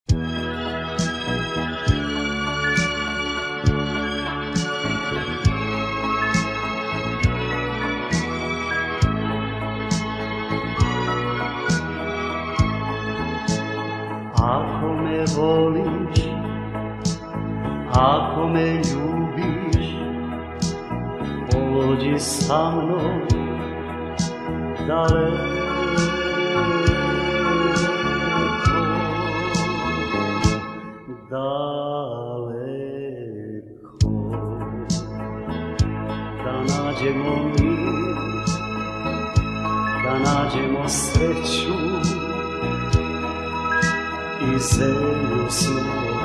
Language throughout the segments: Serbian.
Ako me voliš, ako me ljubiš, pođi sa mnom daleko, daleko, da nađemo mir, da nađemo sreću i zemlju snova.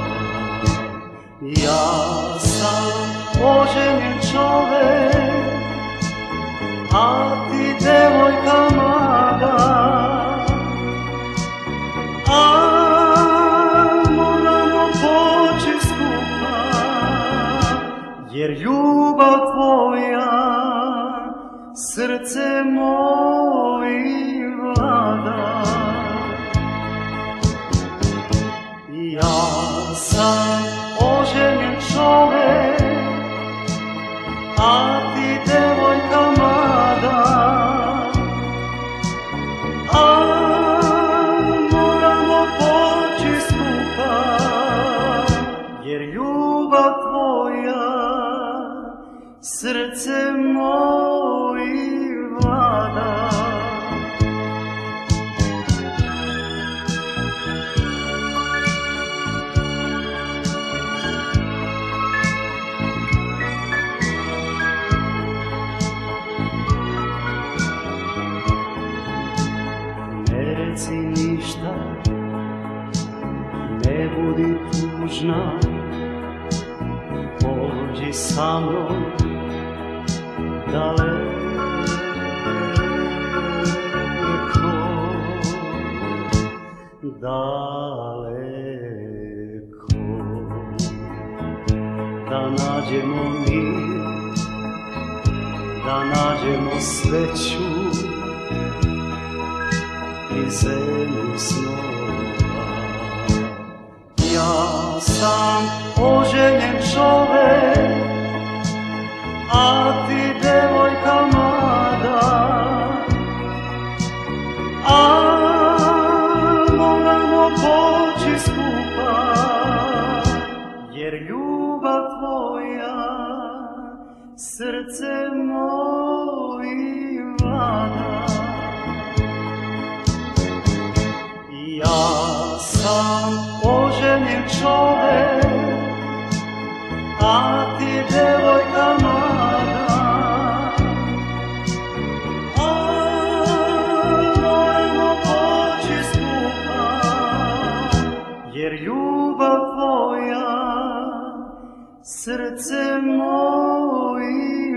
Ja sam oženjen čovek, a ti devojka mlada, a moramo poći skupa, jer ljubav tvoja srce moje vlada. Ja sam oženjen čovek, a ti devojka mlada, a moramo poći skupa, jer ljubav tvoja srce moje vlada. Reci ništa, ne budi tužna, pođi sa mnom daleko, daleko, da nađemo mir, da nađemo sreću i zemlju snova. Ja sam oženjen čovek, a ti devojka mlada, a moramo poći skupa, jer ljubav tvoja srce moje vlada. Ja sam oženjen čovek, a ti devojka mlada, a moramo poći skupa, jer ljubav tvoja srce moje